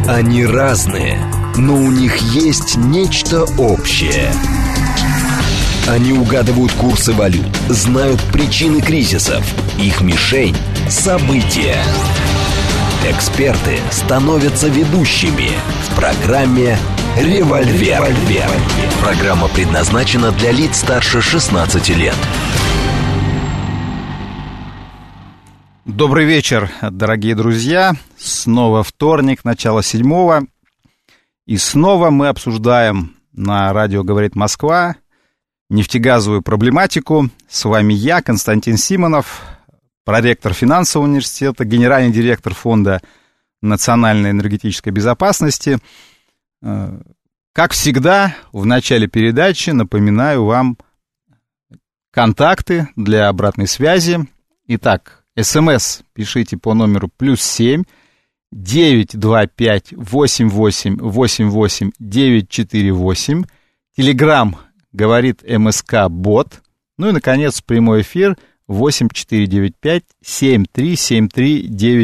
Они разные, но у них есть нечто общее. Они угадывают курсы валют, знают причины кризисов. Их мишень – события. Эксперты становятся ведущими в программе «Револьвер». Программа предназначена для лиц старше 16 лет. Добрый вечер, дорогие друзья. Снова вторник, начало 7-го. И снова мы обсуждаем на радио «Говорит Москва» нефтегазовую проблематику. С вами я, Константин Симонов, проректор финансового университета, генеральный директор Фонда национальной энергетической безопасности. Как всегда, в начале передачи напоминаю вам контакты для обратной связи. Итак, СМС пишите по номеру +7 925 88 88 948. Телеграм говорит МСК Бот. Ну и, наконец, прямой эфир 8495 7373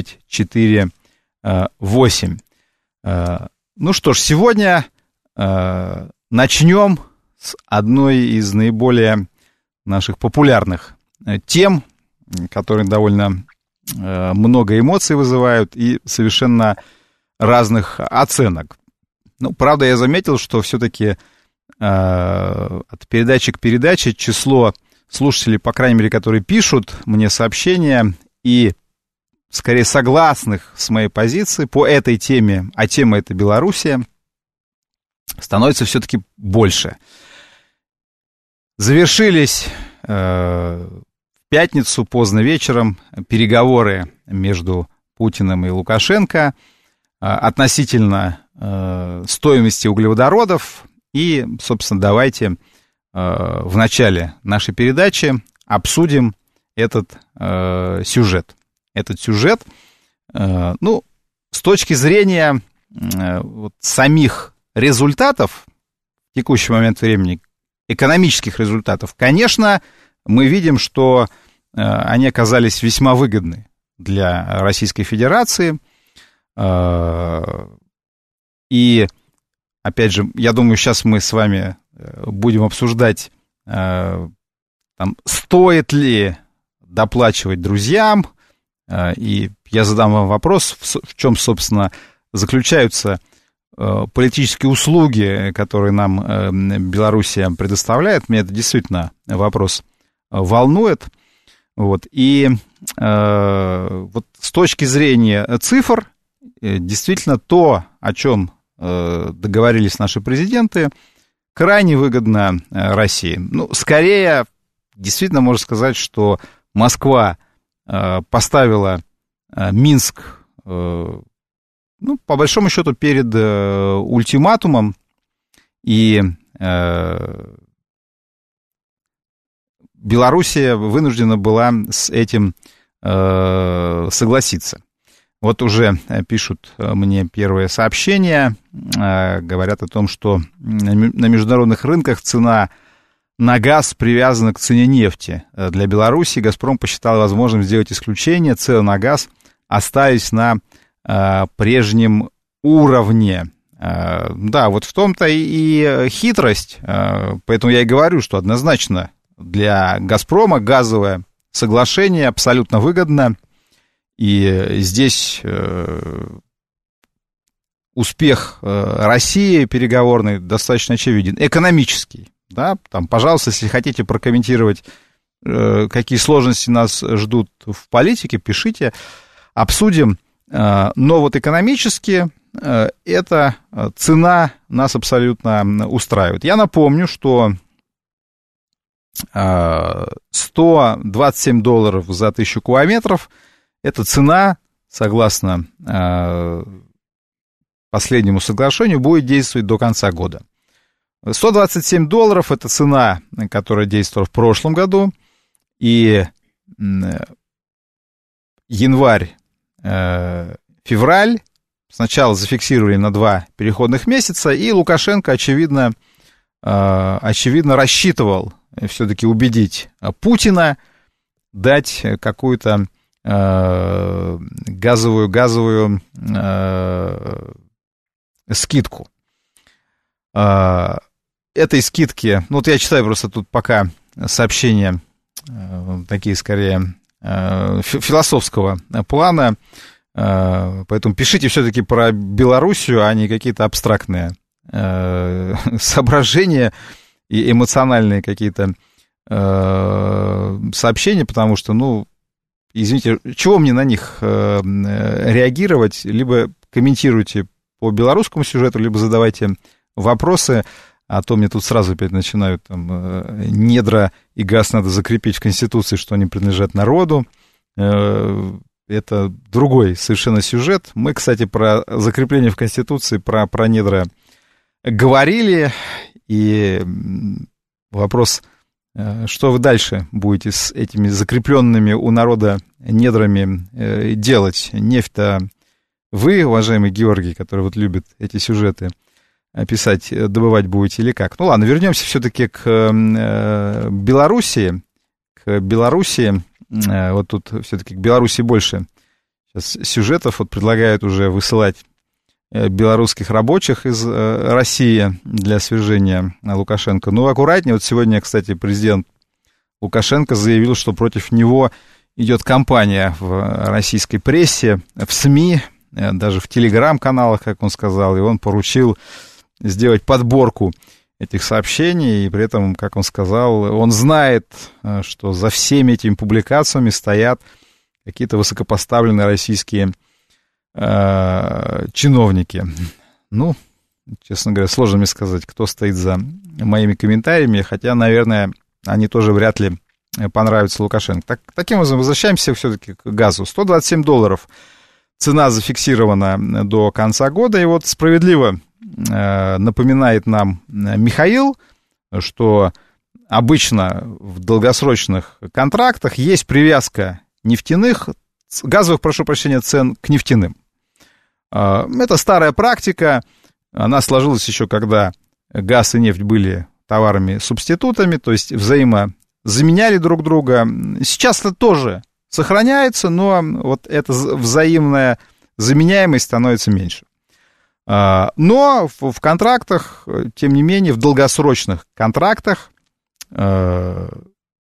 948. Ну что ж, сегодня начнем с одной из наиболее наших популярных тем, которые довольно много эмоций вызывают и совершенно разных оценок. Ну, правда, я заметил, что все-таки от передачи к передаче число слушателей, по крайней мере, которые пишут мне сообщения и скорее согласных с моей позицией по этой теме, а тема это Белоруссия, становится все-таки больше. Завершились в пятницу поздно вечером переговоры между Путиным и Лукашенко относительно стоимости углеводородов. И, собственно, давайте в начале нашей передачи обсудим этот сюжет. Этот сюжет, ну, с точки зрения вот самих результатов в текущий момент времени, экономических результатов, конечно, мы видим, что они оказались весьма выгодны для Российской Федерации. И, опять же, я думаю, сейчас мы с вами будем обсуждать, там, стоит ли доплачивать друзьям. И я задам вам вопрос, в чем, собственно, заключаются политические услуги, которые нам Белоруссия предоставляет. Меня это действительно вопрос волнует. Вот. И вот с точки зрения цифр, действительно то, о чем договорились наши президенты, крайне выгодно России. Ну, скорее, действительно можно сказать, что Москва поставила Минск, ну, по большому счету, перед ультиматумом, и Белоруссия вынуждена была с этим согласиться. Вот уже пишут мне первые сообщения, говорят о том, что на международных рынках цена на газ привязана к цене нефти. Для Беларуси «Газпром» посчитал возможным сделать исключение, цены на газ остались на прежнем уровне. Да, вот в том-то и хитрость, поэтому я и говорю, что однозначно для «Газпрома» газовое соглашение абсолютно выгодно, и здесь успех России переговорный достаточно очевиден, экономический. Да, там, пожалуйста, если хотите прокомментировать, какие сложности нас ждут в политике, пишите, обсудим. Но вот экономически эта цена нас абсолютно устраивает. Я напомню, что $127 за 1000 километров — это цена, согласно последнему соглашению, будет действовать до конца года. $127 — это цена, которая действовала в прошлом году, и январь-февраль сначала зафиксировали на 2 переходных месяца, и Лукашенко, очевидно, рассчитывал все-таки убедить Путина дать какую-то газовую скидку. Этой скидки, ну вот я читаю просто тут пока сообщения такие скорее философского плана, поэтому пишите все-таки про Белоруссию, а не какие-то абстрактные соображения и эмоциональные какие-то сообщения, потому что, ну, извините, чего мне на них реагировать? Либо комментируйте по белорусскому сюжету, либо задавайте вопросы, а то мне тут сразу опять начинают там, недра и газ надо закрепить в Конституции, что они принадлежат народу. Это другой совершенно сюжет. Мы, кстати, про закрепление в Конституции, про недра говорили, и вопрос, что вы дальше будете с этими закрепленными у народа недрами делать? Нефть-то вы, уважаемый Георгий, который вот любит эти сюжеты писать, добывать будете или как? Ну ладно, вернемся все-таки к Белоруссии. К Белоруссии, вот тут все-таки к Белоруссии больше сейчас сюжетов, вот предлагают уже высылать белорусских рабочих из России для свержения Лукашенко. Ну, аккуратнее, вот сегодня, кстати, президент Лукашенко заявил, что против него идет кампания в российской прессе, в СМИ, даже в телеграм-каналах, как он сказал, и он поручил сделать подборку этих сообщений, и при этом, как он сказал, он знает, что за всеми этими публикациями стоят какие-то высокопоставленные российские чиновники. Ну, честно говоря, сложно мне сказать, кто стоит за моими комментариями, хотя, наверное, они тоже вряд ли понравятся Лукашенко. Таким образом, возвращаемся все-таки к газу. $127 цена зафиксирована до конца года, и вот справедливо напоминает нам Михаил, что обычно в долгосрочных контрактах есть привязка газовых, прошу прощения, цен к нефтяным. Это старая практика, она сложилась еще, когда газ и нефть были товарами-субститутами, то есть взаимозаменяли друг друга. Сейчас это тоже сохраняется, но вот эта взаимная заменяемость становится меньше. Но в контрактах, тем не менее, в долгосрочных контрактах эта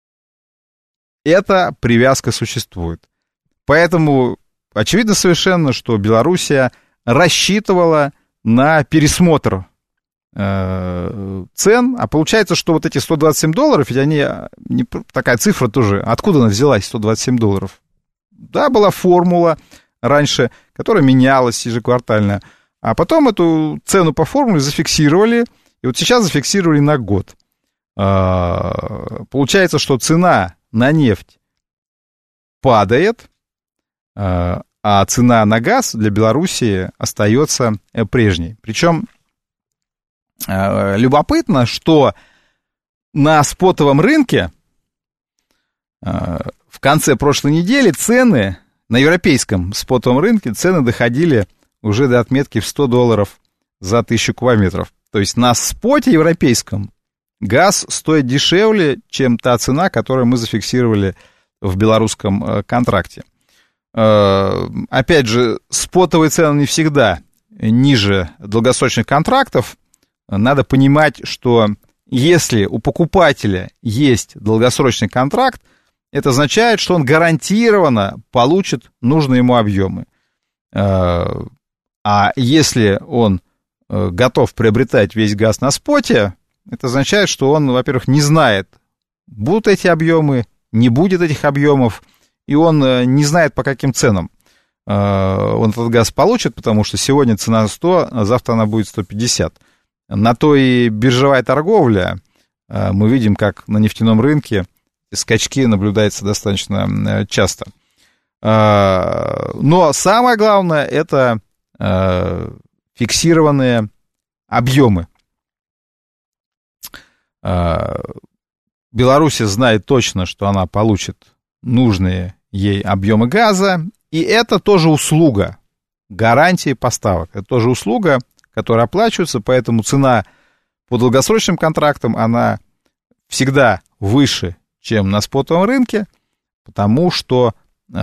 привязка существует. Поэтому очевидно совершенно, что Белоруссия рассчитывала на пересмотр цен, а получается, что вот эти $127, ведь они, такая цифра тоже, откуда она взялась, $127? Да, была формула раньше, которая менялась ежеквартально, а потом эту цену по формуле зафиксировали, и вот сейчас зафиксировали на год. Получается, что цена на нефть падает, а цена на газ для Белоруссии остается прежней. Причем любопытно, что на спотовом рынке в конце прошлой недели цены, на европейском спотовом рынке цены доходили уже до отметки в $100 за 1000 кубометров. То есть на споте европейском газ стоит дешевле, чем та цена, которую мы зафиксировали в белорусском контракте. Опять же, спотовые цены не всегда ниже долгосрочных контрактов. Надо понимать, что если у покупателя есть долгосрочный контракт, это означает, что он гарантированно получит нужные ему объемы. А если он готов приобретать весь газ на споте, это означает, что он, во-первых, не знает, будут эти объемы, не будет этих объемов, и он не знает, по каким ценам он этот газ получит, потому что сегодня цена 100, а завтра она будет 150. На то и биржевая торговля. Мы видим, как на нефтяном рынке скачки наблюдаются достаточно часто. Но самое главное — это фиксированные объемы. Беларусь знает точно, что она получит нужные ей объемы газа, и это тоже услуга гарантии поставок. Это тоже услуга, которая оплачивается, поэтому цена по долгосрочным контрактам, она всегда выше, чем на спотовом рынке, потому что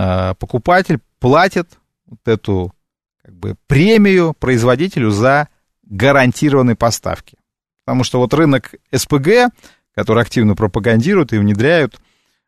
покупатель платит вот эту как бы премию производителю за гарантированной поставки. Потому что вот рынок СПГ, который активно пропагандируют и внедряют,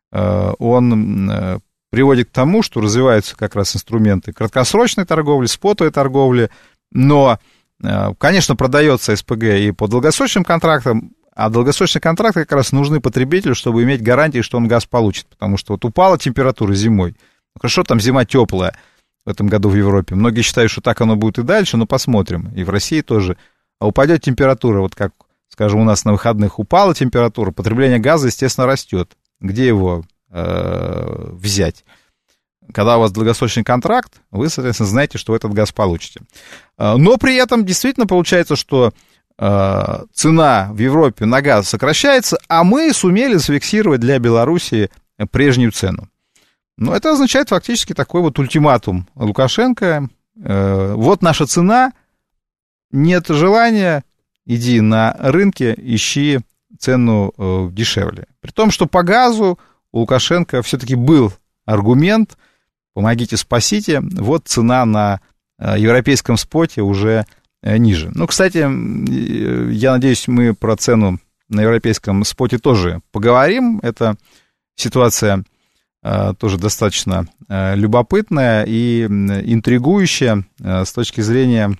он приводит к тому, что развиваются как раз инструменты краткосрочной торговли, спотовой торговли, но, конечно, продается СПГ и по долгосрочным контрактам, а долгосрочные контракты как раз нужны потребителю, чтобы иметь гарантии, что он газ получит, потому что вот упала температура зимой, хорошо, там зима теплая в этом году в Европе, многие считают, что так оно будет и дальше, но посмотрим, и в России тоже, а упадет температура, вот как, скажем, у нас на выходных упала температура, потребление газа, естественно, растет, где его взять? Когда у вас долгосрочный контракт, вы, соответственно, знаете, что вы этот газ получите. Но при этом действительно получается, что цена в Европе на газ сокращается, а мы сумели зафиксировать для Белоруссии прежнюю цену. Но это означает фактически такой вот ультиматум Лукашенко. Вот наша цена, нет желания, иди на рынке, ищи цену дешевле. При том, что по газу у Лукашенко все-таки был аргумент, помогите, спасите, вот цена на европейском споте уже ниже. Ну, кстати, я надеюсь, мы про цену на европейском споте тоже поговорим. Эта ситуация тоже достаточно любопытная и интригующая с точки зрения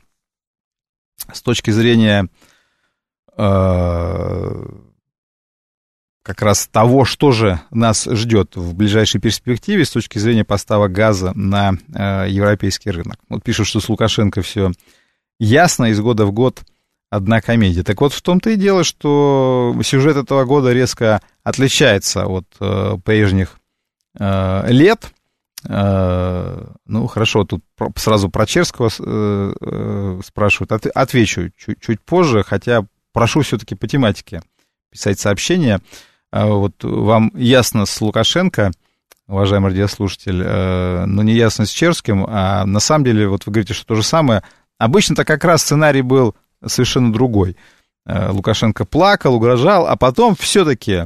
как раз того, что же нас ждет в ближайшей перспективе с точки зрения поставок газа на европейский рынок. Вот пишут, что с Лукашенко все ясно, из года в год одна комедия. Так вот, в том-то и дело, что сюжет этого года резко отличается от прежних лет. Ну, хорошо, тут сразу про Черского спрашивают. Отвечу чуть позже, хотя прошу все-таки по тематике писать сообщения. Вот вам ясно с Лукашенко, уважаемый радиослушатель, но не ясно с Черским, а на самом деле, вот вы говорите, что то же самое. Обычно-то как раз сценарий был совершенно другой. Лукашенко плакал, угрожал, а потом все-таки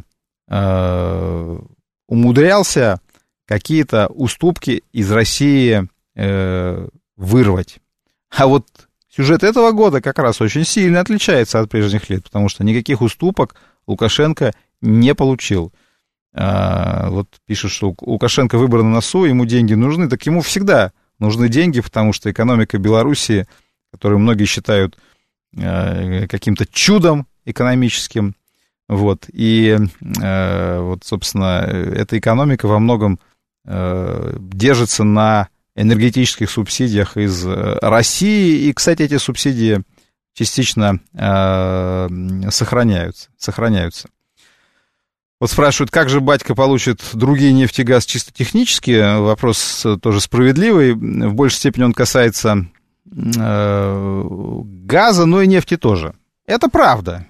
умудрялся какие-то уступки из России вырвать. А вот сюжет этого года как раз очень сильно отличается от прежних лет, потому что никаких уступок Лукашенко не получил. Вот пишут, что Лукашенко выбор на носу, ему деньги нужны, так ему всегда нужны деньги, потому что экономика Белоруссии, которую многие считают каким-то чудом экономическим, вот, и вот, собственно, эта экономика во многом держится на энергетических субсидиях из России, и, кстати, эти субсидии частично сохраняются. Вот спрашивают, как же батька получит другие нефть и газ чисто технически? Вопрос тоже справедливый. В большей степени он касается газа, но и нефти тоже. Это правда.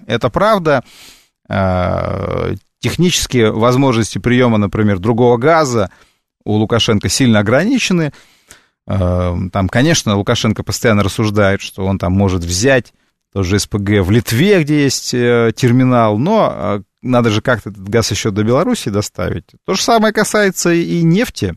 Технические возможности приема, например, другого газа у Лукашенко сильно ограничены. Там, конечно, Лукашенко постоянно рассуждает, что он там может взять тоже СПГ в Литве, где есть терминал, но надо же как-то этот газ еще до Беларуси доставить. То же самое касается и нефти.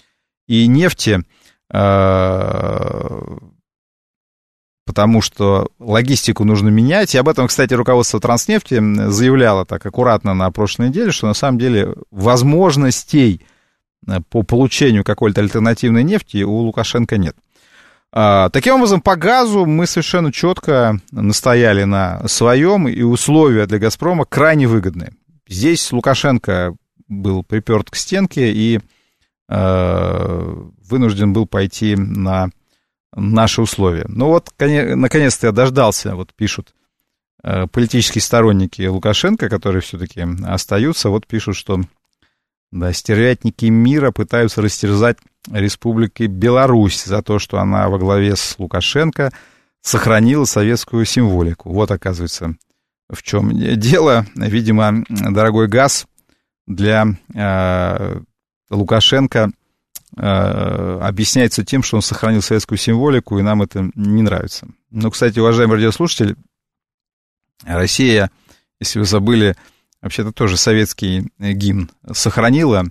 Потому что логистику нужно менять. И об этом, кстати, руководство Транснефти заявляло так аккуратно на прошлой неделе, что на самом деле возможностей по получению какой-то альтернативной нефти у Лукашенко нет. Таким образом, по газу мы совершенно четко настояли на своем, и условия для «Газпрома» крайне выгодные. Здесь Лукашенко был приперт к стенке и вынужден был пойти на наши условия. Ну вот, наконец-то я дождался, вот пишут политические сторонники Лукашенко, которые все-таки остаются, вот пишут, что да, стервятники мира пытаются растерзать Республики Беларусь за то, что она во главе с Лукашенко сохранила советскую символику. Вот, оказывается, в чем дело. Видимо, дорогой газ для Лукашенко объясняется тем, что он сохранил советскую символику, и нам это не нравится. Но, кстати, уважаемый радиослушатель, Россия, если вы забыли, вообще-то тоже советский гимн сохранила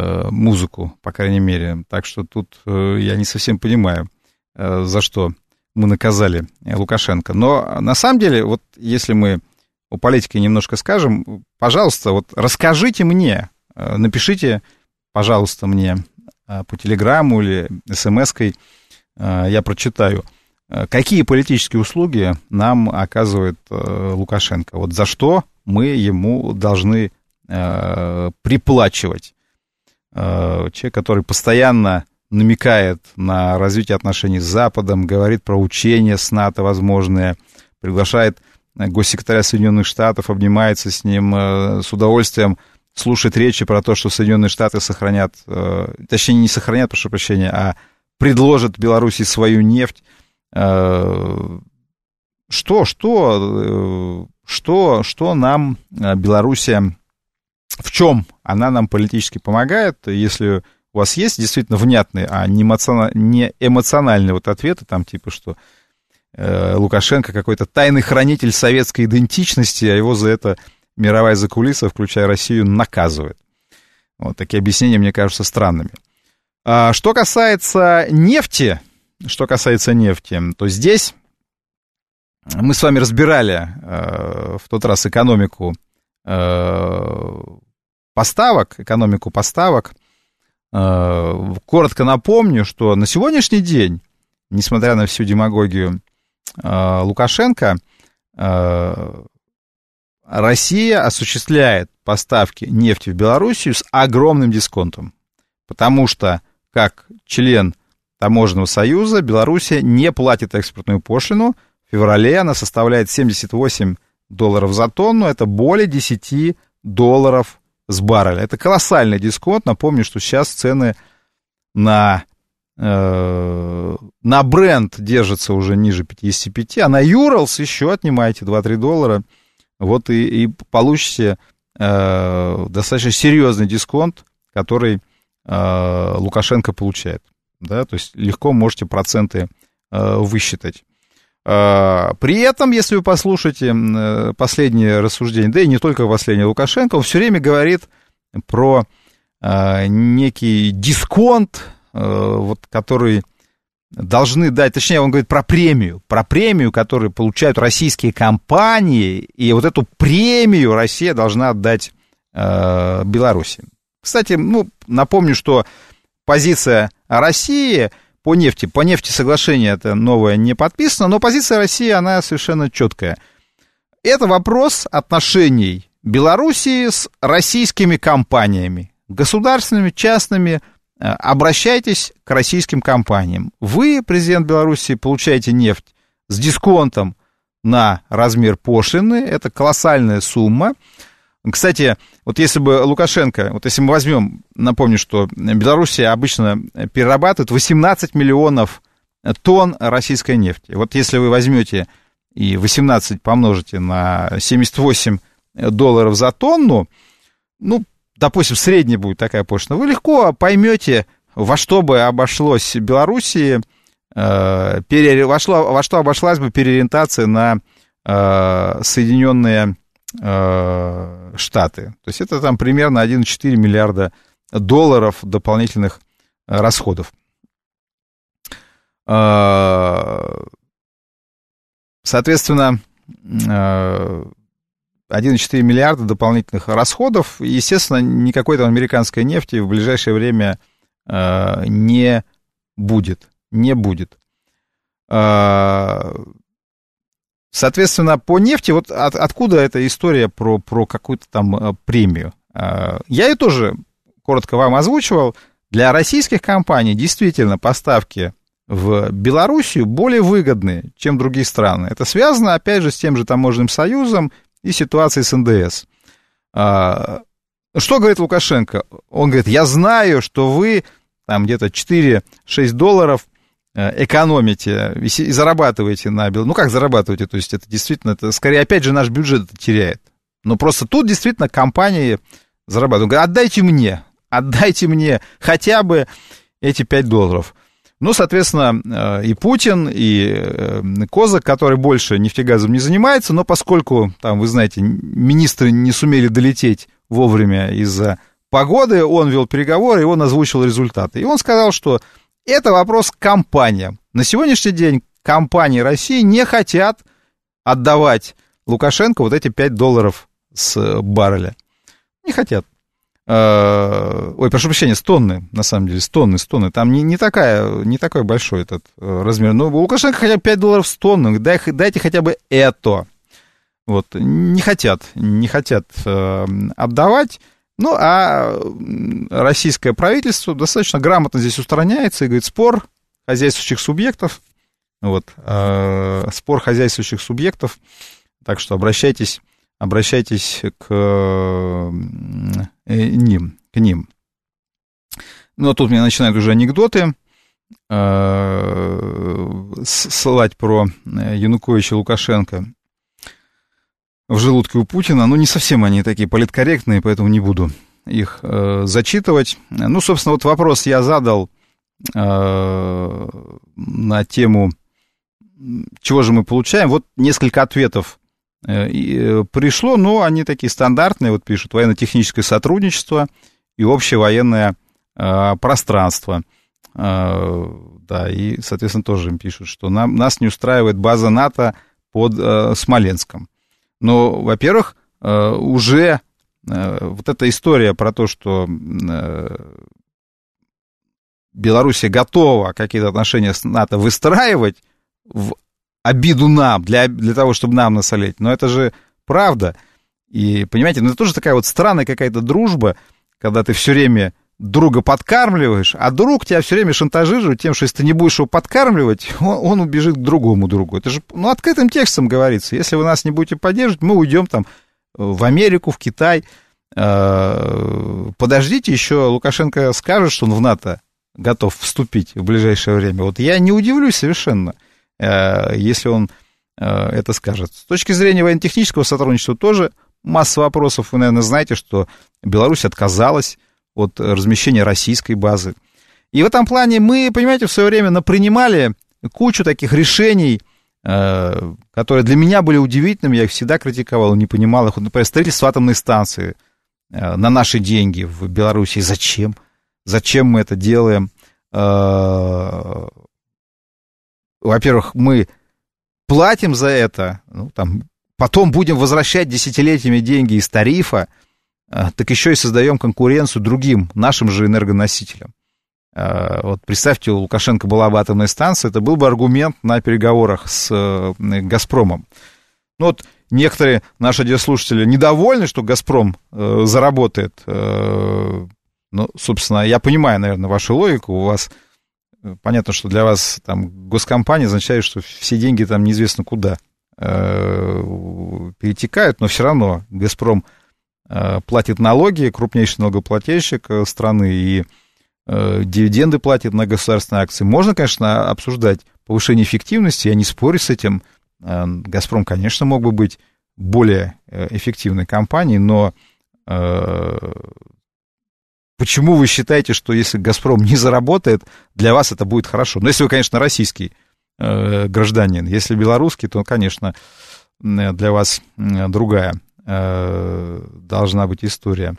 музыку, по крайней мере. Так что тут я не совсем понимаю, за что мы наказали Лукашенко. Но на самом деле, вот если мы о политике немножко скажем, пожалуйста, вот расскажите мне, напишите, пожалуйста, мне по телеграмму или смс-кой, я прочитаю, какие политические услуги нам оказывает Лукашенко, вот за что мы ему должны приплачивать. Человек, который постоянно намекает на развитие отношений с Западом, говорит про учения с НАТО возможные, приглашает госсекретаря Соединенных Штатов, обнимается с ним, с удовольствием слушает речи про то, что Соединенные Штаты сохранят, точнее, не сохранят, прошу прощения, а предложат Беларуси свою нефть. Что нам Белоруссия, в чем она нам политически помогает, если у вас есть действительно внятные, а не эмоциональные вот ответы, там типа, что Лукашенко какой-то тайный хранитель советской идентичности, а его за это мировая закулиса, включая Россию, наказывает. Вот такие объяснения мне кажутся странными. Что касается нефти, то здесь мы с вами разбирали в тот раз экономику поставок. Коротко напомню, что на сегодняшний день, несмотря на всю демагогию Лукашенко, Россия осуществляет поставки нефти в Белоруссию с огромным дисконтом, потому что, как член Таможенного союза, Белоруссия не платит экспортную пошлину. В феврале она составляет $78 за тонну, это более $10 с барреля. Это колоссальный дисконт. Напомню, что сейчас цены на Brent держатся уже ниже 55, а на Urals еще отнимаете $2-3. Вот и получите достаточно серьезный дисконт, который Лукашенко получает. Да, то есть легко можете проценты высчитать. При этом, если вы послушаете последние рассуждения, да и не только последние Лукашенко, он все время говорит про некий дисконт, вот, который должны дать, точнее, он говорит про премию, которую получают российские компании, и вот эту премию Россия должна отдать Беларуси. Кстати, напомню, что позиция России по нефти соглашение это новое не подписано, но позиция России, она совершенно четкая. Это вопрос отношений Белоруссии с российскими компаниями, государственными, частными. Обращайтесь к российским компаниям. Вы, президент Беларуси, получаете нефть с дисконтом на размер пошлины, это колоссальная сумма. Кстати, вот если бы Лукашенко, вот если мы возьмем, напомню, что Белоруссия обычно перерабатывает 18 миллионов тонн российской нефти. Вот если вы возьмете и 18 помножите на $78 за тонну, допустим, средняя будет такая пошлина, вы легко поймете, во что бы обошлось Белоруссии, во что обошлась бы переориентация на Соединенные Штаты. То есть это там примерно $1,4 миллиарда дополнительных расходов. Соответственно, 1,4 миллиарда дополнительных расходов, и, естественно, никакой там американской нефти в ближайшее время не будет. Соответственно, по нефти, вот откуда эта история про какую-то там премию? Я ее тоже коротко вам озвучивал. Для российских компаний действительно поставки в Белоруссию более выгодны, чем другие страны. Это связано, опять же, с тем же таможенным союзом и ситуацией с НДС. Что говорит Лукашенко? Он говорит, я знаю, что вы там где-то $4-6 экономите и зарабатываете на Беларуси. Как зарабатываете? То есть это действительно, это скорее, опять же, наш бюджет это теряет. Но просто тут действительно компании зарабатывают. Он говорит, отдайте мне хотя бы эти $5. Соответственно, и Путин, и Козак, который больше нефтегазом не занимается, но поскольку, там, вы знаете, министры не сумели долететь вовремя из-за погоды, он вел переговоры, и он озвучил результаты. И он сказал, что это вопрос к компаниям. На сегодняшний день компании России не хотят отдавать Лукашенко вот эти $5 с барреля. Не хотят. Ой, прошу прощения, с тонны, на самом деле, с тонны. Там не такой большой этот размер. Но у Лукашенко хотя бы $5 с тонны. Дайте хотя бы это. Вот, не хотят отдавать. Ну, а российское правительство достаточно грамотно здесь устраняется и говорит, спор хозяйствующих субъектов. Вот, спор хозяйствующих субъектов. Так что обращайтесь к ним. Ну, а тут мне начинают уже анекдоты ссылать про Януковича и Лукашенко в желудке у Путина. Ну, не совсем они такие политкорректные, поэтому не буду их зачитывать. Ну, собственно, вот вопрос я задал на тему, чего же мы получаем. Вот несколько ответов пришло, но они такие стандартные, вот пишут, военно-техническое сотрудничество и общее военное пространство. Да, и, соответственно, тоже им пишут, что нас не устраивает база НАТО под Смоленском. Но, во-первых, уже вот эта история про то, что Белоруссия готова какие-то отношения с НАТО выстраивать в обиду нам, для того, чтобы нам насолить, но это же правда. И, понимаете, ну это тоже такая вот странная какая-то дружба, когда ты все время друга подкармливаешь, а друг тебя все время шантажирует тем, что если ты не будешь его подкармливать, он убежит к другому другу. Это же, ну, открытым текстом говорится. Если вы нас не будете поддерживать, мы уйдем там в Америку, в Китай. Подождите, еще Лукашенко скажет, что он в НАТО готов вступить в ближайшее время. Вот я не удивлюсь совершенно, если он это скажет. С точки зрения военно-технического сотрудничества тоже масса вопросов. Вы, наверное, знаете, что Беларусь отказалась от размещения российской базы. И в этом плане мы, понимаете, в свое время напринимали кучу таких решений, которые для меня были удивительными, я их всегда критиковал, не понимал их. Например, строительство атомной станции на наши деньги в Беларуси. Зачем? Зачем мы это делаем? Во-первых, мы платим за это, ну, там, потом будем возвращать десятилетиями деньги из тарифа, так еще и создаем конкуренцию другим, нашим же энергоносителям. Вот представьте, у Лукашенко была бы атомная станция, это был бы аргумент на переговорах с «Газпромом». Ну вот некоторые наши радиослушатели недовольны, что «Газпром» заработает. Ну, собственно, я понимаю, наверное, вашу логику. У вас понятно, что для вас там госкомпания означает, что все деньги там неизвестно куда перетекают, но все равно «Газпром» платит налоги, крупнейший налогоплательщик страны, и дивиденды платит на государственные акции. Можно, конечно, обсуждать повышение эффективности, я не спорю с этим. «Газпром», конечно, мог бы быть более эффективной компанией, но почему вы считаете, что если «Газпром» не заработает, для вас это будет хорошо? Ну, если вы, конечно, российский гражданин. Если белорусский, то, конечно, для вас другая должна быть история.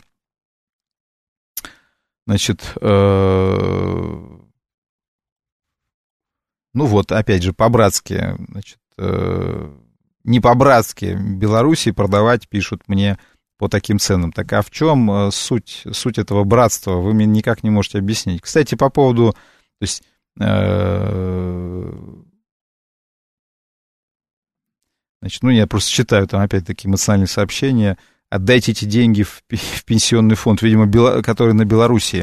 Значит, ну вот, опять же, по-братски, значит, не по-братски Белоруссии продавать, пишут мне, по таким ценам. Так а в чем суть этого братства? Вы мне никак не можете объяснить. Кстати, по поводу, то есть, значит, ну, я просто читаю там опять такие эмоциональные сообщения. Отдайте эти деньги в пенсионный фонд, видимо, который на Белоруссии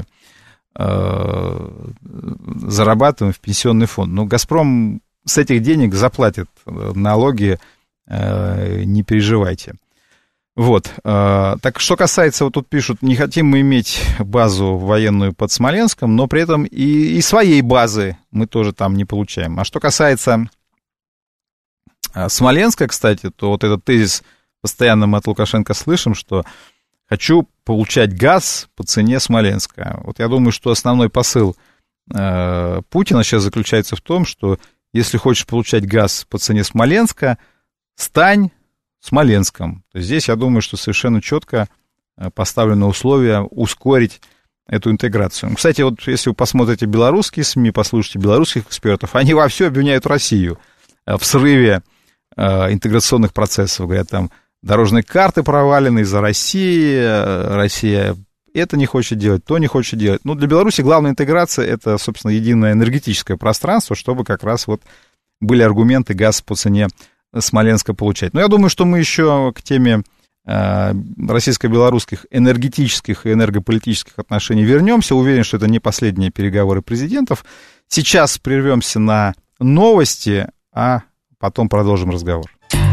зарабатываем, в пенсионный фонд. Но «Газпром» с этих денег заплатит налоги, не переживайте. Вот. Так что касается, вот тут пишут, не хотим мы иметь базу военную под Смоленском, но при этом и своей базы мы тоже там не получаем. А что касается Смоленска, кстати, то вот этот тезис постоянно мы от Лукашенко слышим, что хочу получать газ по цене Смоленска. Вот я думаю, что основной посыл Путина сейчас заключается в том, что если хочешь получать газ по цене Смоленска, стань Смоленском. То есть здесь, я думаю, что совершенно четко поставлено условие ускорить эту интеграцию. Кстати, вот если вы посмотрите белорусские СМИ, послушайте белорусских экспертов, они вовсю обвиняют Россию в срыве интеграционных процессов. Говорят, там дорожные карты провалены из-за России, Россия это не хочет делать, то не хочет делать. Ну, для Беларуси главная интеграция — это, собственно, единое энергетическое пространство, чтобы как раз вот были аргументы газ по цене Смоленска получать. Но я думаю, что мы еще к теме российско-белорусских энергетических и энергополитических отношений вернемся. Уверен, что это не последние переговоры президентов. Сейчас прервемся на новости, а потом продолжим разговор.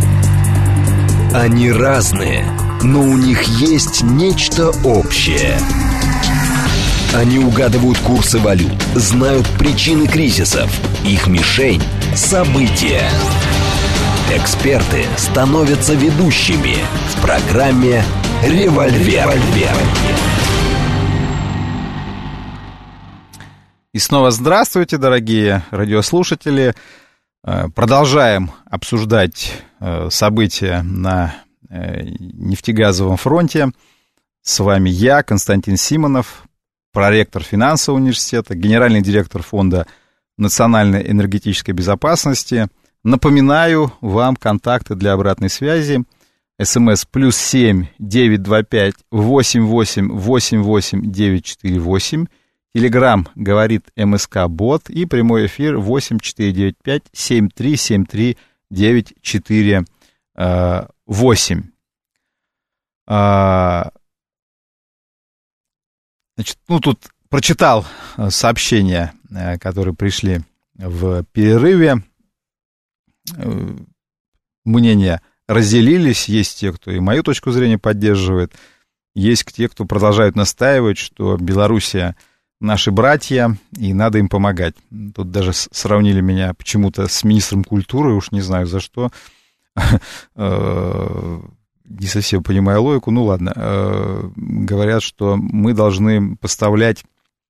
Они разные, но у них есть нечто общее. Они угадывают курсы валют, знают причины кризисов. Их мишень – события. Эксперты становятся ведущими в программе «Револьвер». И снова здравствуйте, дорогие радиослушатели. Продолжаем обсуждать события на нефтегазовом фронте. С вами я, Константин Симонов, проректор финансового университета, генеральный директор Фонда национальной энергетической безопасности. Напоминаю вам контакты для обратной связи. СМС +7 925 88 88 948. Телеграм говорит МСК Бот и прямой эфир 8495 7373 948. Значит, ну тут прочитал сообщения, которые пришли в перерыве. Мнения разделились. Есть те, кто и мою точку зрения поддерживает. Есть те, кто продолжают настаивать, что Белоруссия наши братья, и надо им помогать. Тут даже сравнили меня почему-то с министром культуры, уж не знаю за что. Не совсем понимаю логику, ну ладно. Говорят, что мы должны поставлять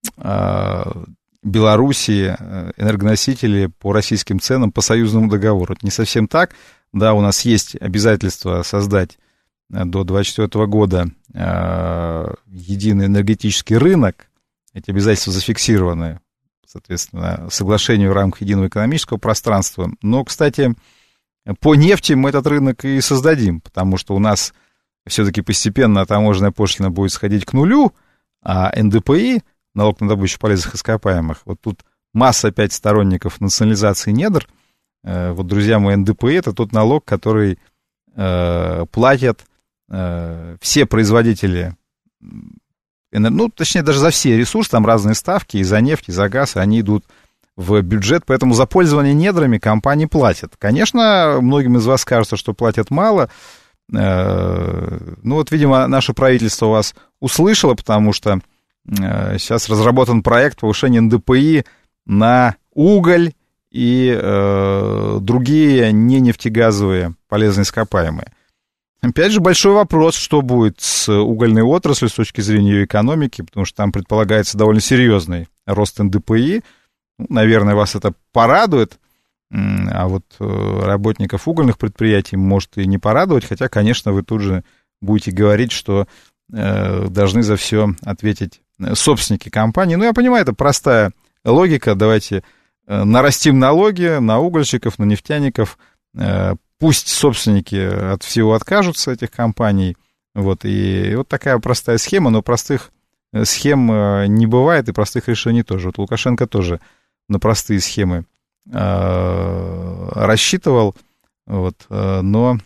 Белоруссии энергоносители по российским ценам по союзному договору. Это не совсем так. Да, у нас есть обязательство создать до 2024 года единый энергетический рынок. Эти обязательства зафиксированы, соответственно, соглашением в рамках единого экономического пространства. Но, кстати, по нефти мы этот рынок и создадим, потому что у нас все-таки постепенно таможенная пошлина будет сходить к нулю, а НДПИ, налог на добычу полезных ископаемых, вот тут масса опять сторонников национализации недр. Вот, друзья мои, НДПИ — это тот налог, который платят все производители, ну, точнее, даже за все ресурсы, там разные ставки, и за нефть, и за газ, они идут в бюджет, поэтому за пользование недрами компании платят. Конечно, многим из вас кажется, что платят мало. Ну, вот, видимо, наше правительство вас услышало, потому что сейчас разработан проект повышения НДПИ на уголь и другие не нефтегазовые полезные ископаемые. Опять же, большой вопрос, что будет с угольной отраслью с точки зрения ее экономики, потому что там предполагается довольно серьезный рост НДПИ. Ну, наверное, вас это порадует, а вот работников угольных предприятий может и не порадовать, хотя, конечно, вы тут же будете говорить, что должны за все ответить собственники компании. Ну, я понимаю, это простая логика. Давайте нарастим налоги на угольщиков, на нефтяников. Пусть собственники от всего откажутся, этих компаний. Вот, и вот такая простая схема, но простых схем не бывает, и простых решений тоже. Вот Лукашенко тоже на простые схемы рассчитывал, вот, но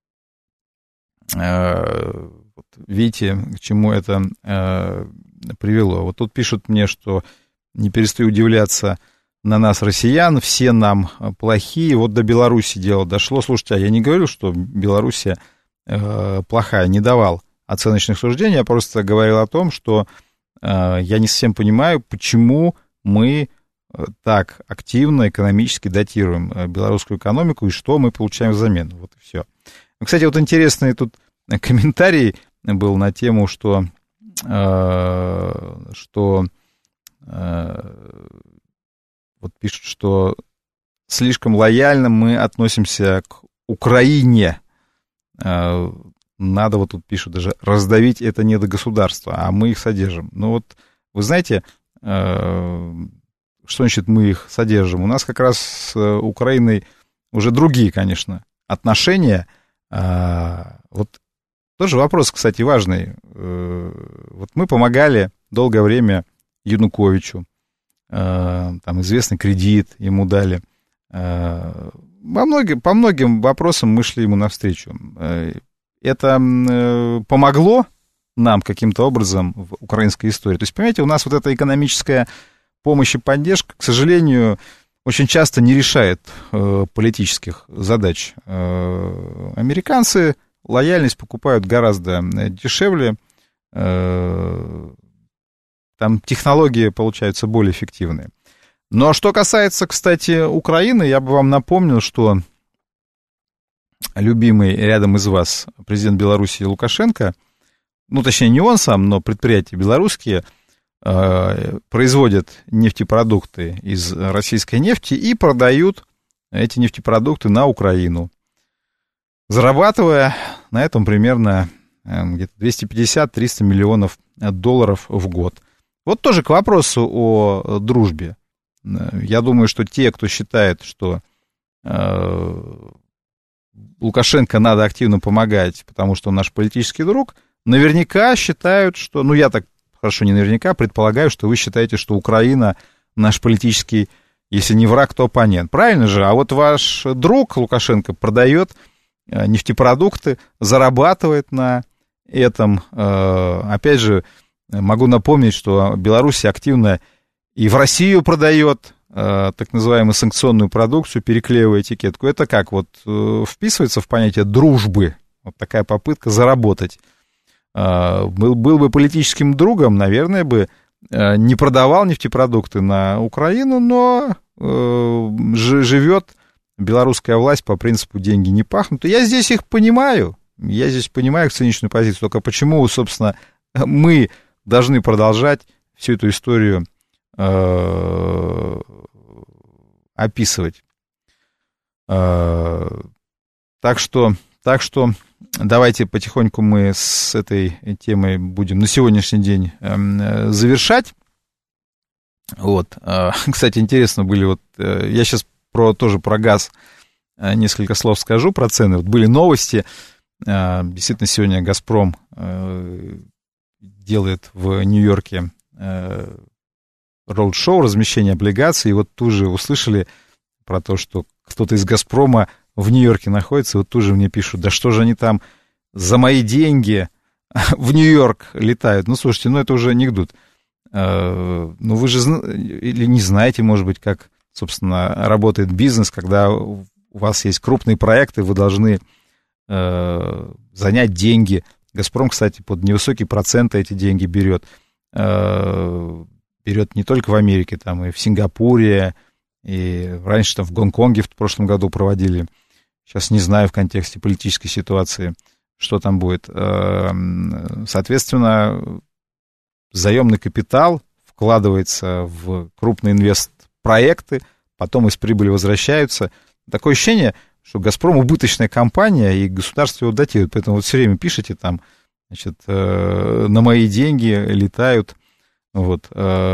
вот, видите, к чему это привело. Вот тут пишут мне, что не перестаю удивляться на нас, россиян, все нам плохие. Вот до Беларуси дело дошло. Слушайте, а я не говорю, что Белоруссия плохая, не давал оценочных суждений, я просто говорил о том, что я не совсем понимаю, почему мы так активно экономически датируем белорусскую экономику и что мы получаем взамен. Вот и все. Кстати, вот интересный тут комментарий был на тему, что вот пишут, что слишком лояльно мы относимся к Украине. Надо, вот тут пишут даже, раздавить это недогосударство, а мы их содержим. Ну вот Вы знаете, что значит мы их содержим? У нас как раз с Украиной уже другие, конечно, отношения. Вот тоже вопрос, кстати, важный. Вот мы помогали долгое время Януковичу, там известный кредит ему дали. По многим вопросам мы шли ему навстречу. Это помогло нам каким-то образом в украинской истории. То есть, понимаете, у нас вот эта экономическая помощь и поддержка, к сожалению, очень часто не решает политических задач. Американцы лояльность покупают гораздо дешевле, там технологии получаются более эффективные. Но что касается, кстати, Украины, я бы вам напомнил, что любимый рядом из вас президент Беларуси Лукашенко, ну, точнее, не он сам, но предприятия белорусские производят нефтепродукты из российской нефти и продают эти нефтепродукты на Украину, зарабатывая на этом примерно где-то 250-300 миллионов долларов в год. Вот тоже к вопросу о дружбе. Я думаю, что те, кто считает, что Лукашенко надо активно помогать, потому что он наш политический друг, наверняка считают, что, ну, я так хорошо, не наверняка, предполагаю, что вы считаете, что Украина наш политический, если не враг, то оппонент. Правильно же? А вот ваш друг Лукашенко продает нефтепродукты, зарабатывает на этом. Опять же, могу напомнить, что Беларусь активно и в Россию продает так называемую санкционную продукцию, переклеивая этикетку. Это как вот вписывается в понятие дружбы? Вот такая попытка заработать. Был бы политическим другом, наверное, бы не продавал нефтепродукты на Украину, но живет белорусская власть по принципу «деньги не пахнут». И я здесь их понимаю, их циничную позицию. Только почему, собственно, мы должны продолжать всю эту историю описывать. Так что давайте потихоньку мы с этой темой будем на сегодняшний день завершать. Вот. Кстати, интересно были вот... Я сейчас тоже про газ несколько слов скажу, про цены. Вот были новости. Действительно, сегодня «Газпром» делает в Нью-Йорке роуд-шоу, размещение облигаций. И вот тут же услышали про то, что кто-то из «Газпрома» в Нью-Йорке находится, вот тут же мне пишут, да что же они там за мои деньги в Нью-Йорк летают. Ну, слушайте, ну это уже анекдот. Ну, вы же или не знаете, может быть, как, собственно, работает бизнес, когда у вас есть крупные проекты, вы должны занять деньги. «Газпром», кстати, под невысокие проценты эти деньги берет. Берет не только в Америке, там и в Сингапуре, и раньше там в Гонконге в прошлом году проводили. Сейчас не знаю в контексте политической ситуации, что там будет. Соответственно, заемный капитал вкладывается в крупные инвестпроекты, потом из прибыли возвращаются. Такое ощущение, что «Газпром» убыточная компания, и государство его датирует. Поэтому вот все время пишите там, значит, на мои деньги летают. Вот.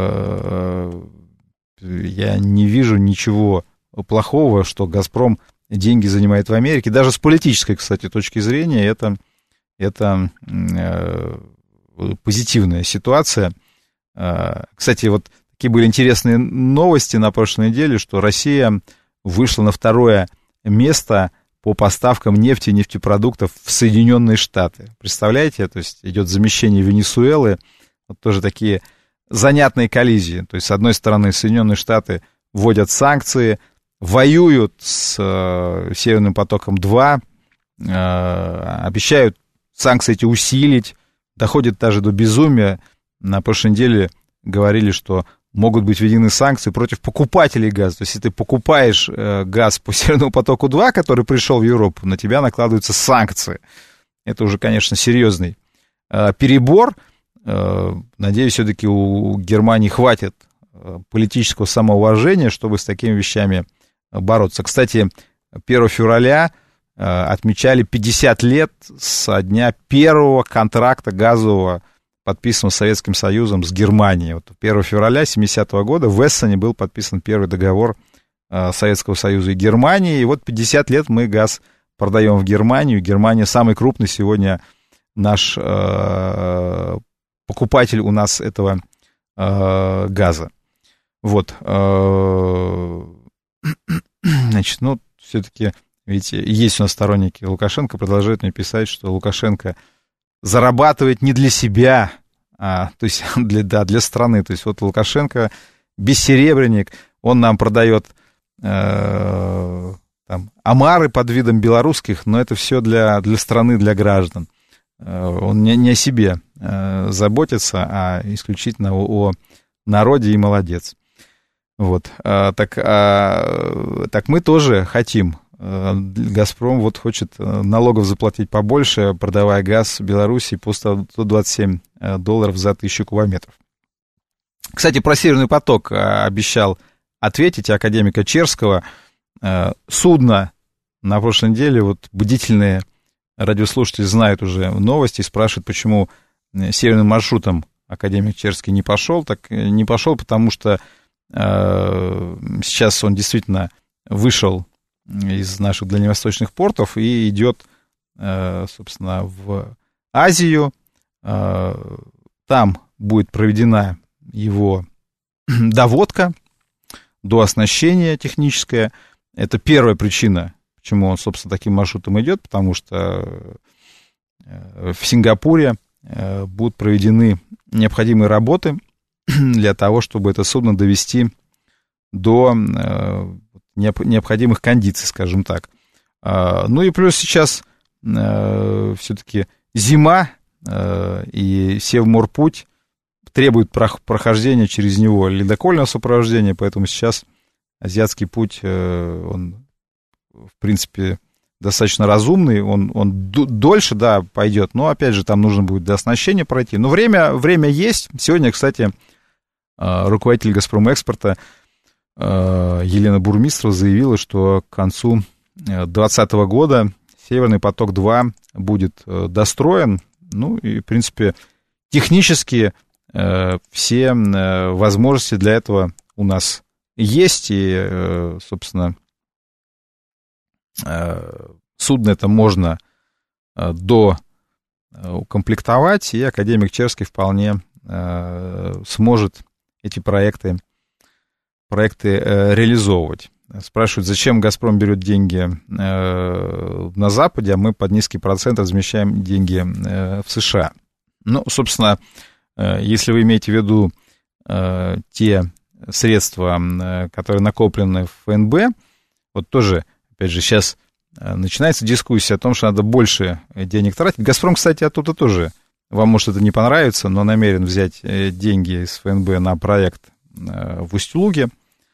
Я не вижу ничего плохого, что «Газпром» деньги занимает в Америке. Даже с политической, кстати, точки зрения, это позитивная ситуация. Кстати, вот такие были интересные новости на прошлой неделе, что Россия вышла на второе место по поставкам нефти и нефтепродуктов в Соединенные Штаты. Представляете? То есть идет замещение Венесуэлы. Вот тоже такие занятные коллизии. То есть, с одной стороны, Соединенные Штаты вводят санкции, воюют с Северным потоком-2, обещают санкции эти усилить, доходит даже до безумия. На прошлой неделе говорили, что могут быть введены санкции против покупателей газа. То есть, если ты покупаешь газ по Северному потоку-2, который пришел в Европу, на тебя накладываются санкции. Это уже, конечно, серьезный перебор. Надеюсь, все-таки у Германии хватит политического самоуважения, чтобы с такими вещами бороться. Кстати, 1 февраля отмечали 50 лет со дня первого контракта газового подписанного Советским Союзом с Германией. Вот 1 февраля 1970 года в Эссене был подписан первый договор Советского Союза и Германии. И вот 50 лет мы газ продаем в Германию. Германия самый крупный сегодня наш покупатель у нас этого газа. Вот. Значит, ну, все-таки, видите, есть у нас сторонники Лукашенко, продолжают мне писать, что Лукашенко зарабатывает не для себя, то есть для страны. То есть вот Лукашенко бессеребренник, он нам продает там омары под видом белорусских, но это все для страны, для граждан. Он не о себе заботится, а исключительно о народе, и молодец. Вот. Так мы тоже хотим. «Газпром» вот хочет налогов заплатить побольше, продавая газ в Беларуси по $127 за 1000 кубометров. Кстати, про «Северный поток» обещал ответить академика Черского. Судно на прошлой неделе, вот бдительные радиослушатели знают уже новости, спрашивают, почему северным маршрутом академик Черский не пошел. Так не пошел, потому что сейчас он действительно вышел из наших дальневосточных портов и идет, собственно, в Азию. Там будет проведена его доводка, дооснащение техническое. Это первая причина, почему он, собственно, таким маршрутом идет, потому что в Сингапуре будут проведены необходимые работы для того, чтобы это судно довести до необходимых кондиций, скажем так. Ну и плюс сейчас все-таки зима, и Севморпуть требует прохождения через него ледокольного сопровождения, поэтому сейчас азиатский путь, он, в принципе, достаточно разумный, он дольше, да, пойдет, но, опять же, там нужно будет дооснащение пройти. Но время есть. Сегодня, кстати, руководитель «Газпром-экспорта» Елена Бурмистрова заявила, что к концу 2020 года «Северный поток-2» будет достроен. Ну, и, в принципе, технически все возможности для этого у нас есть. И, собственно, судно это можно доукомплектовать, и академик Черский вполне сможет эти проекты реализовывать. Спрашивают, зачем «Газпром» берет деньги на Западе, а мы под низкий процент размещаем деньги в США. Ну, собственно, если вы имеете в виду те средства, которые накоплены в ФНБ, вот тоже, опять же, сейчас начинается дискуссия о том, что надо больше денег тратить. «Газпром», кстати, оттуда тоже, вам может это не понравится, но намерен взять деньги из ФНБ на проект в Усть-Луге,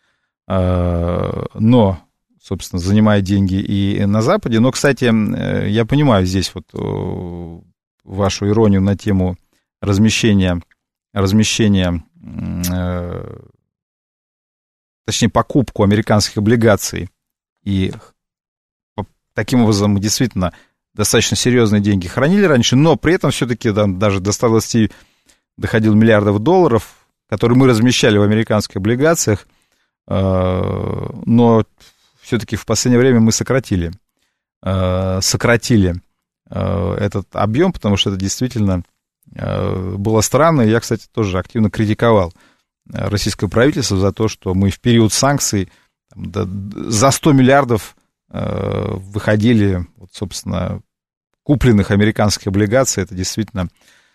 но, собственно, занимает деньги и на Западе. Но, кстати, я понимаю здесь вот вашу иронию на тему размещения, точнее, покупку американских облигаций. И таким образом мы действительно достаточно серьезные деньги хранили раньше, но при этом все-таки даже до 120 доходил миллиардов долларов, которые мы размещали в американских облигациях, но все-таки в последнее время мы сократили этот объем, потому что это действительно было странно. Я, кстати, тоже активно критиковал российское правительство за то, что мы в период санкций за 100 миллиардов выходили, вот, собственно, купленных американских облигаций. Это действительно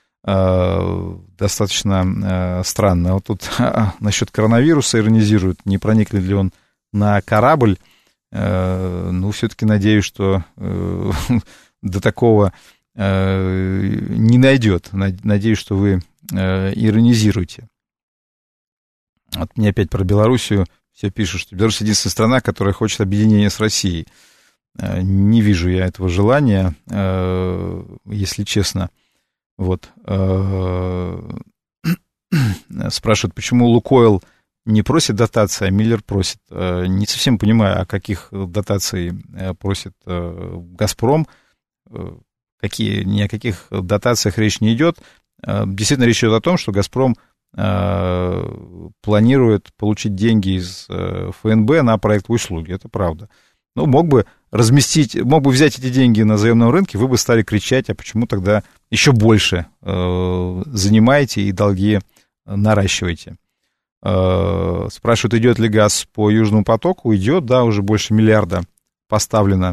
достаточно странно. Вот тут насчет коронавируса иронизируют, не проникли ли он на корабль. Ну, все-таки надеюсь, что до такого не найдет. Надеюсь, что вы иронизируете. Вот мне опять про Белоруссию все пишут, что Беларусь единственная страна, которая хочет объединения с Россией. Не вижу я этого желания, если честно. Вот. Спрашивают, почему «Лукойл» не просит дотации, а «Миллер» просит. Не совсем понимаю, о каких дотаций просит «Газпром». Ни о каких дотациях речь не идет. действительно речь идет о том, что «Газпром» планирует получить деньги из ФНБ на проектовые услуги. Это правда. Ну, мог бы взять эти деньги на заемном рынке, вы бы стали кричать, а почему тогда еще больше занимаете и долги наращиваете. Спрашивают, идет ли газ по Южному потоку. Идет, да, уже больше миллиарда поставлено.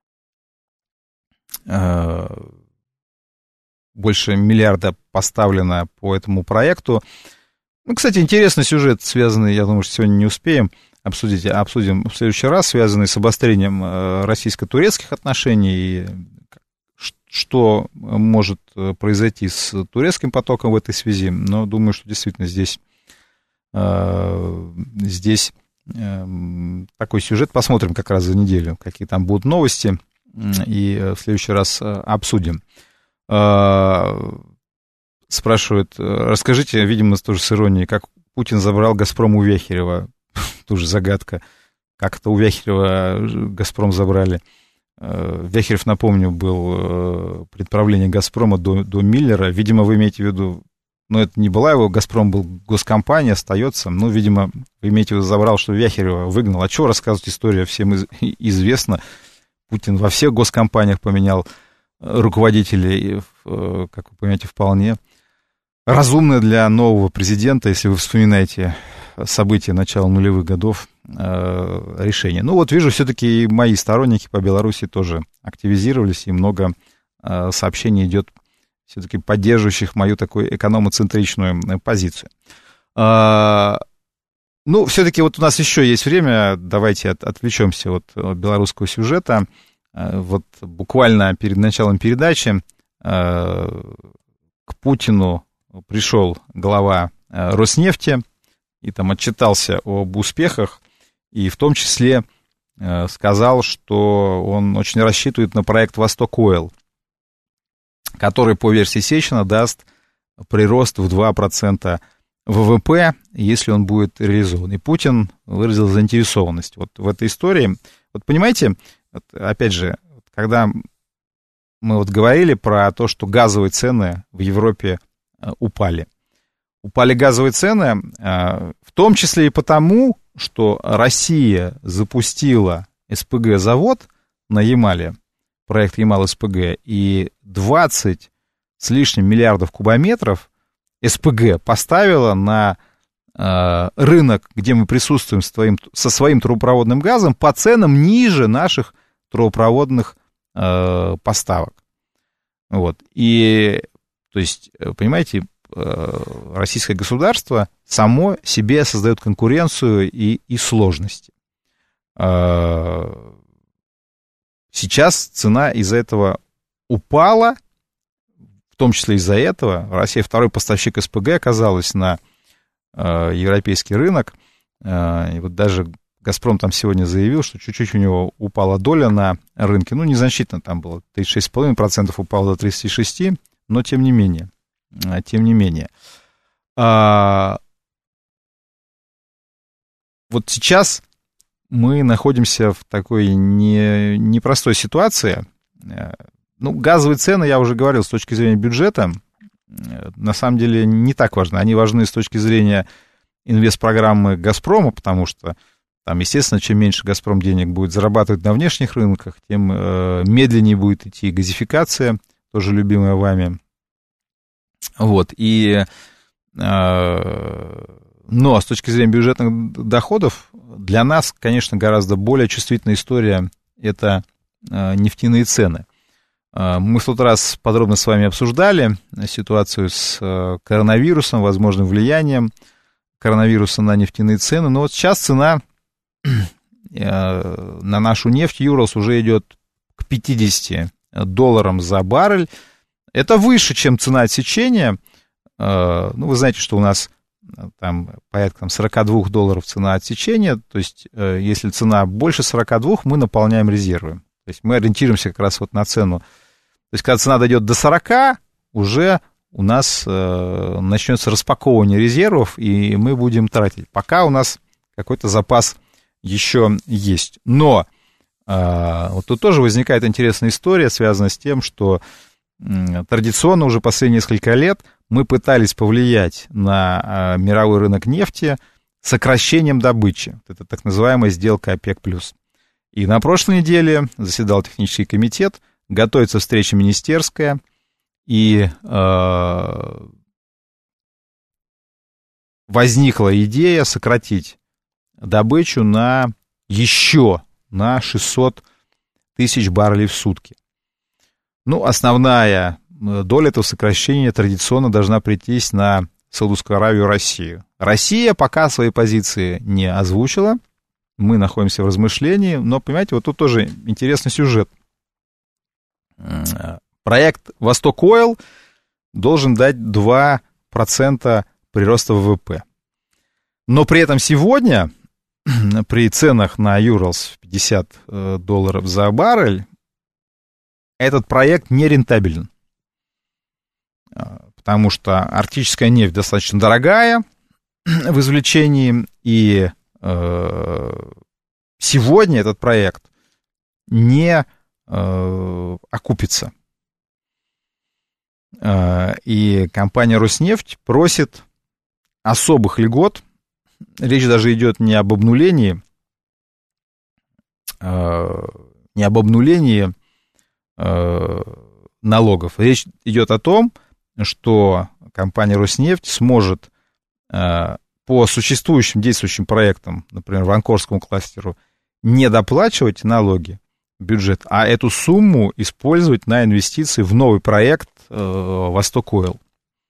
Больше миллиарда поставлено по этому проекту. Ну, кстати, интересный сюжет, связанный, я думаю, что сегодня не успеем обсудим в следующий раз, связанный с обострением российско-турецких отношений, и что может произойти с турецким потоком в этой связи. Но думаю, что действительно здесь такой сюжет. Посмотрим как раз за неделю, какие там будут новости, и в следующий раз обсудим. Спрашивают, расскажите, видимо, тоже с иронией, как Путин забрал «Газпром» у Вяхерева. Тоже загадка. Как это у Вяхерева «Газпром» забрали. Вяхерев, напомню, был при правлении «Газпрома» до Миллера. Видимо, вы имеете в виду, но это не была его, «Газпром» был госкомпания, остается. Ну, видимо, вы имеете в виду, забрал, что Вяхерева выгнал. А что рассказывать, история всем известна. Путин во всех госкомпаниях поменял руководителей, как вы понимаете, вполне разумно для нового президента, если вы вспоминаете события начала нулевых годов, решение. Ну вот вижу, все-таки и мои сторонники по Беларуси тоже активизировались, и много сообщений идет все-таки поддерживающих мою такую экономоцентричную позицию. Ну, все-таки вот у нас еще есть время, давайте отвлечемся от белорусского сюжета. Вот буквально перед началом передачи к Путину пришел глава Роснефти и там отчитался об успехах, и в том числе сказал, что он очень рассчитывает на проект «Восток-Ойл», который, по версии Сечина, даст прирост в 2% ВВП, если он будет реализован. И Путин выразил заинтересованность вот в этой истории. Вот понимаете, вот опять же, когда мы вот говорили про то, что газовые цены в Европе упали. Упали газовые цены, в том числе и потому, что Россия запустила СПГ-завод на Ямале, проект Ямал-СПГ, и 20 с лишним миллиардов кубометров СПГ поставила на рынок, где мы присутствуем со своим трубопроводным газом, по ценам ниже наших трубопроводных поставок. Вот. И, то есть, понимаете, российское государство само себе создает конкуренцию и сложности. Сейчас цена из-за этого упала, в том числе из-за этого. Россия второй поставщик СПГ оказалась на европейский рынок. И вот даже «Газпром» там сегодня заявил, что чуть-чуть у него упала доля на рынке. Ну, незначительно, там было 36,5%, упало до 36%, но тем не менее. Вот сейчас мы находимся в такой непростой ситуации. Ну, газовые цены, я уже говорил, с точки зрения бюджета, на самом деле не так важны. Они важны с точки зрения инвестпрограммы «Газпрома», потому что там, естественно, чем меньше «Газпром» денег будет зарабатывать на внешних рынках, тем медленнее будет идти газификация, тоже любимая вами. Вот, но с точки зрения бюджетных доходов, для нас, конечно, гораздо более чувствительная история – это нефтяные цены. Мы в тот раз подробно с вами обсуждали ситуацию с коронавирусом, возможным влиянием коронавируса на нефтяные цены, но вот сейчас цена на нашу нефть Urals уже идет к $50 за баррель. Это выше, чем цена отсечения. Ну, вы знаете, что у нас там порядка $42 цена отсечения, то есть если цена больше 42, мы наполняем резервы. То есть мы ориентируемся как раз вот на цену. То есть когда цена дойдет до 40, уже у нас начнется распаковывание резервов, и мы будем тратить. Пока у нас какой-то запас еще есть. Но вот тут тоже возникает интересная история, связанная с тем, что традиционно уже последние несколько лет мы пытались повлиять на мировой рынок нефти сокращением добычи. Это так называемая сделка ОПЕК+. И на прошлой неделе заседал технический комитет, готовится встреча министерская, и возникла идея сократить добычу еще на 600 тысяч баррелей в сутки. Ну, основная доля этого сокращения традиционно должна прийтись на Саудовскую Аравию и Россию. Россия пока свои позиции не озвучила, мы находимся в размышлении, но, понимаете, вот тут тоже интересный сюжет. Проект «Восток Ойл» должен дать 2% прироста ВВП. Но при этом сегодня, при ценах на Urals в $50 за баррель, этот проект не рентабелен. Потому что арктическая нефть достаточно дорогая в извлечении, и сегодня этот проект не окупится. И компания «Роснефть» просит особых льгот. Речь даже идет не об обнулении, налогов. Речь идет о том, что компания «Роснефть» сможет по существующим действующим проектам, например, Ванкорскому кластеру, не доплачивать налоги в бюджет, а эту сумму использовать на инвестиции в новый проект «Восток Ойл»,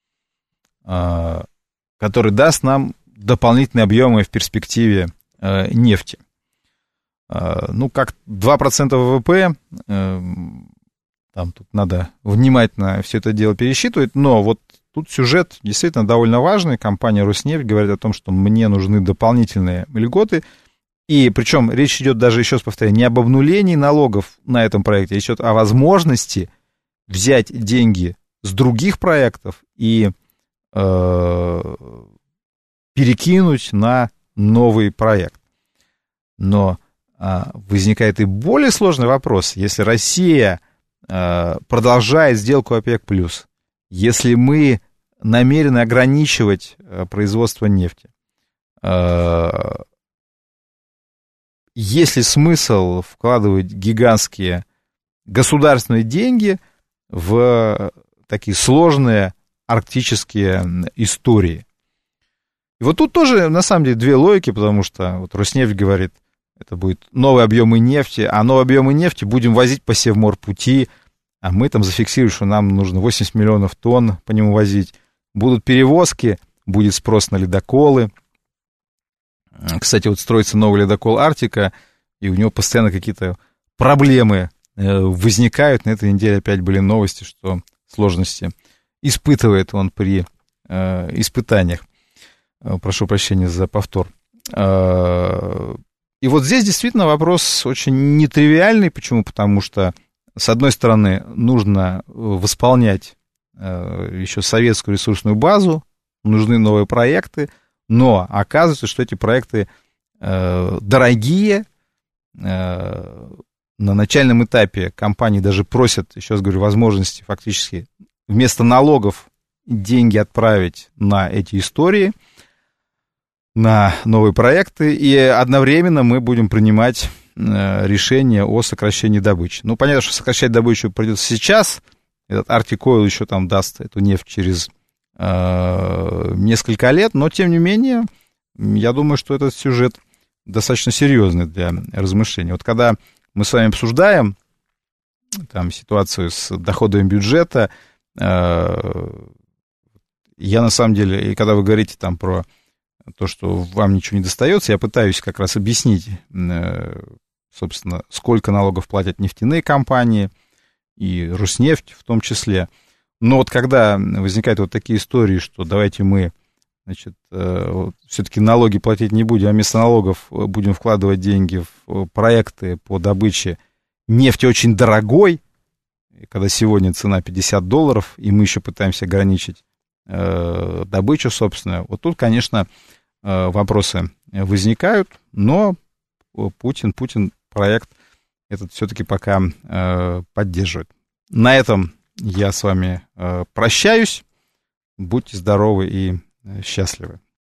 который даст нам дополнительные объемы в перспективе нефти. Ну, как 2% ВВП, там тут надо внимательно все это дело пересчитывать, но вот тут сюжет действительно довольно важный. Компания «Роснефть» говорит о том, что мне нужны дополнительные льготы, и причем речь идет даже, еще раз повторяю, не об обнулении налогов на этом проекте, речь идет о возможности взять деньги с других проектов и перекинуть на новый проект. Но возникает и более сложный вопрос. Если Россия продолжает сделку ОПЕК+, если мы намерены ограничивать производство нефти, есть ли смысл вкладывать гигантские государственные деньги в такие сложные арктические истории? И вот тут тоже, на самом деле, две логики, потому что вот Роснефть говорит, это будет новые объемы нефти, а новые объемы нефти будем возить по Севморпути, а мы там зафиксируем, что нам нужно 80 миллионов тонн по нему возить. Будут перевозки, будет спрос на ледоколы. Кстати, вот строится новый ледокол «Арктика», и у него постоянно какие-то проблемы возникают. На этой неделе опять были новости, что сложности испытывает он при испытаниях. Прошу прощения за повтор. И вот здесь действительно вопрос очень нетривиальный. Почему? Потому что, с одной стороны, нужно восполнять еще советскую ресурсную базу, нужны новые проекты, но оказывается, что эти проекты дорогие. На начальном этапе компании даже просят, еще раз говорю, возможности фактически вместо налогов деньги отправить на эти истории, на новые проекты, и одновременно мы будем принимать решение о сокращении добычи. Ну, понятно, что сокращать добычу придется сейчас. Этот Arctic Oil еще там даст эту нефть через несколько лет, но, тем не менее, я думаю, что этот сюжет достаточно серьезный для размышлений. Вот когда мы с вами обсуждаем там ситуацию с доходами бюджета, я на самом деле, и когда вы говорите там про то, что вам ничего не достается, я пытаюсь как раз объяснить, собственно, сколько налогов платят нефтяные компании, и Роснефть в том числе. Но вот когда возникают вот такие истории, что давайте мы, значит, все-таки налоги платить не будем, а вместо налогов будем вкладывать деньги в проекты по добыче нефти очень дорогой, когда сегодня цена $50, и мы еще пытаемся ограничить добычу собственную, вот тут, конечно, вопросы возникают, но Путин проект этот все-таки пока поддерживает. На этом я с вами прощаюсь. Будьте здоровы и счастливы.